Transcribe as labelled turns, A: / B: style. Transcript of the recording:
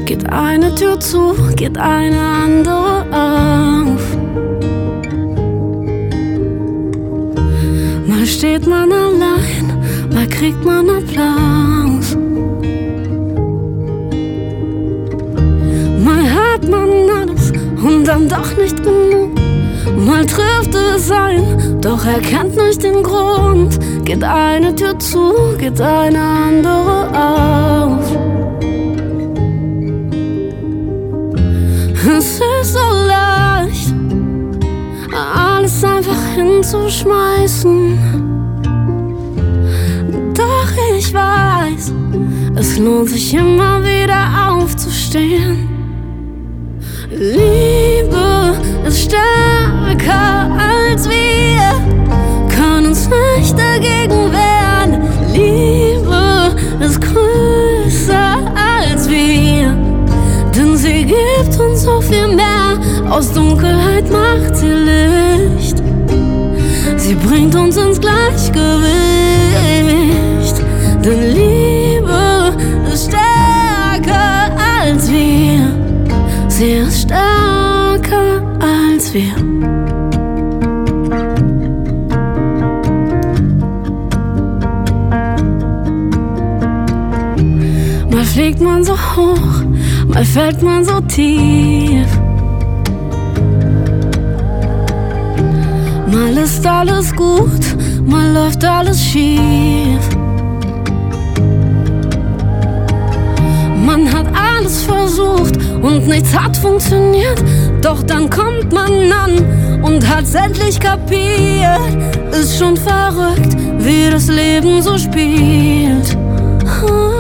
A: geht eine Tür zu, geht eine andere auf. Mal steht man allein, mal kriegt man Applaus. Mal hat man alles und dann doch nicht genug. Mal trifft es ein, doch er kennt nicht den Grund. Geht eine Tür zu, geht eine andere auf. Es ist so leicht, alles einfach hinzuschmeißen. Doch ich weiß, es lohnt sich immer wieder aufzustehen. Liebe ist stärker als wir, können uns nicht dagegen wehren. Liebe ist größer als wir, denn sie gibt uns so viel mehr. Aus Dunkelheit macht sie Licht, sie bringt uns ins Gleichgewicht. Denn Liebe ist stärker als wir, sie ist stärker als wir. Mal fliegt man so hoch, mal fällt man so tief. Mal ist alles gut, mal läuft alles schief. Man hat alles versucht und nichts hat funktioniert. Doch dann kommt man an und hat's endlich kapiert. Ist schon verrückt, wie das Leben so spielt.